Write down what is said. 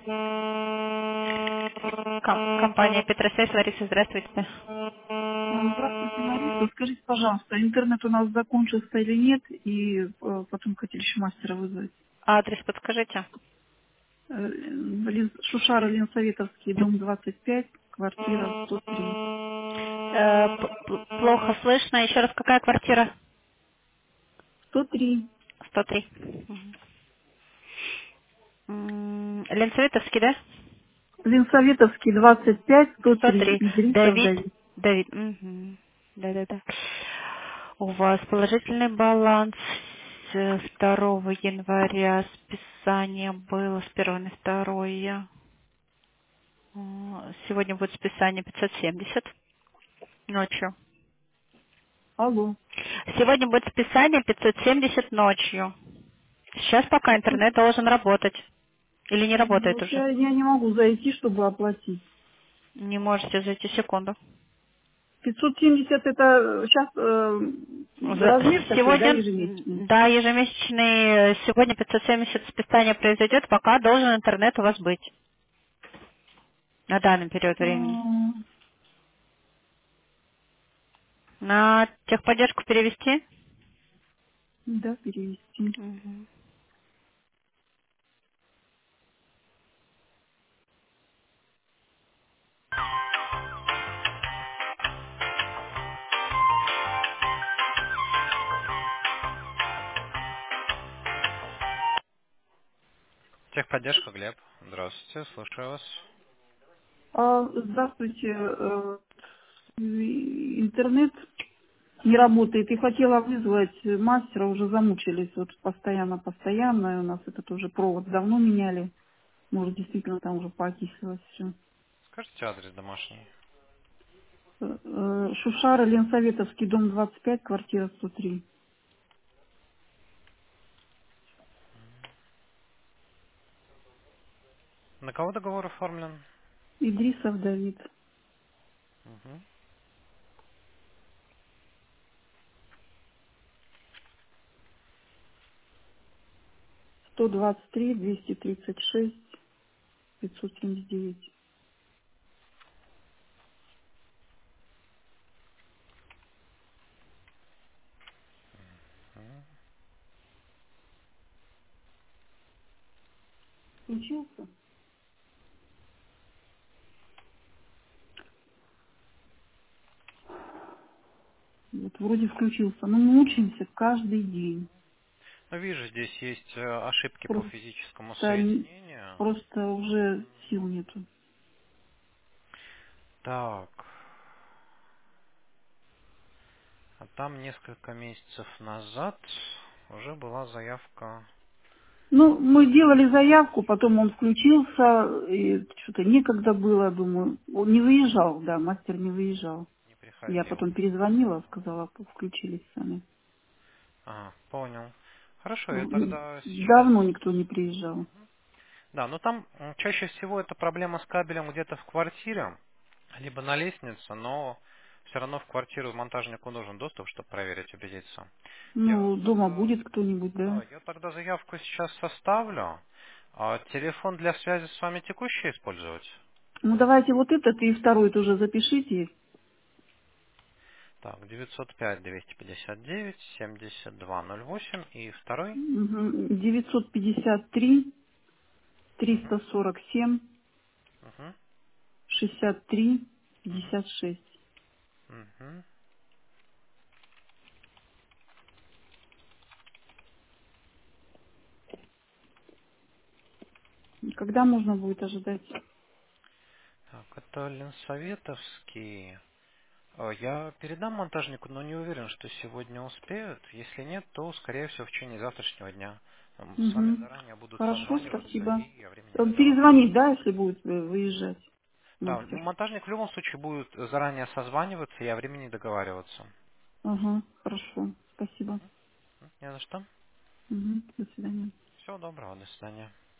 Компания Петросвязь, Лариса, здравствуйте. Здравствуйте, Лариса. Скажите, пожалуйста, интернет у нас закончился или нет? И потом хотели еще мастера вызвать. Адрес подскажите. Шушара, Ленсоветовский, дом 25, квартира 103. Плохо слышно. Еще раз, какая квартира? 103. 103. Ленсоветовский, да? Ленсоветовский, 25, 103. 103. Идрисов Давид. Давид. Давид. Мгм. Да-да-да. У вас положительный баланс с 2 января. Списание было с 1 на 2. Сегодня будет списание 570 ночью. Алло. Сегодня будет списание 570 ночью. Сейчас пока интернет должен работать. Или не работает Вот уже? я не могу зайти, чтобы оплатить. Не можете зайти, секунду. 570 это сейчас размер такой, да, Сегодня, ежемесячный? да, ежемесячный, сегодня 570 списания произойдет, пока должен интернет у вас быть на данный период времени. М, На техподдержку перевести? Да, перевести. Мгм. Техподдержка, Глеб. Здравствуйте, слушаю вас. Здравствуйте. Интернет не работает. И хотела вызвать мастера, уже замучились. Вот постоянно. И у нас этот уже провод давно меняли. Может, действительно там уже поокисилось все. Скажите адрес домашний. Шушара, Ленсоветовский, дом 25, квартира 103. На кого договор оформлен? Идрисов Давид. Угу. 123, 236, 579. Включился? Вот вроде включился. Но мы мучаемся каждый день. Ну, вижу, здесь есть ошибки по Просто, физическому н- соединению. просто уже сил нету. Так. А там несколько месяцев назад уже была заявка. Ну, мы делали заявку, потом он включился, и что-то некогда было, думаю. Он не выезжал, да, мастер не выезжал. Не Я приходил. потом перезвонила, сказала, включились сами. Ага, понял. Хорошо, я Ну, тогда сейчас... давно никто не приезжал. Да, но там чаще всего это проблема с кабелем где-то в квартире, либо на лестнице, но все равно в квартиру монтажнику нужен доступ, чтобы проверить, убедиться. Я, Ну, дома будет кто-нибудь, да? да, я тогда заявку сейчас составлю. А телефон для связи с вами текущий использовать? Ну, давайте вот этот и второй тоже запишите. Так, 905-259-7208 и второй? Мгм. 953 Угу, 347 угу, 63 угу, 56. угу. Когда можно будет ожидать? Так, это Ленсоветовский. Я передам монтажнику, но не уверен, что сегодня успеют. Если нет, то, скорее всего, в течение завтрашнего дня. С вами Угу. заранее будут Хорошо, созваниваться, спасибо. и о времени договариваться. Перезвонить, да, если будет выезжать Да, мастер? монтажник в любом случае будет заранее созваниваться и о времени договариваться. Ага, хорошо. Спасибо. Не за что. Угу. До свидания. Всего доброго, до свидания.